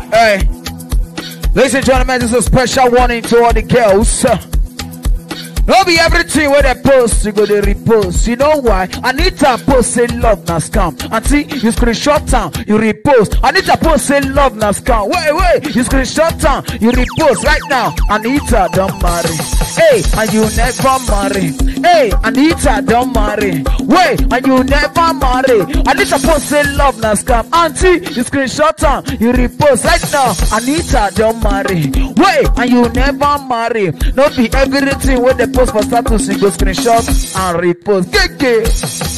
Hey, ladies and gentlemen, this is a special warning to all the girls. Don't be everything where they post, you go to repost. You know why? Anita post say love na scam. Auntie, you screenshot down, you repost. Anita post say love na scam. Wait, you screenshot down, you repost right now. Anita don't marry. Hey, and you never marry. Hey, Anita don't marry. Wait, and you never marry. Anita post say love na scam. Auntie, you screenshot down, you repost right now. Anita don't marry. Wait, and you never marry. Don't be everything where they post for status, you go screenshot and repost.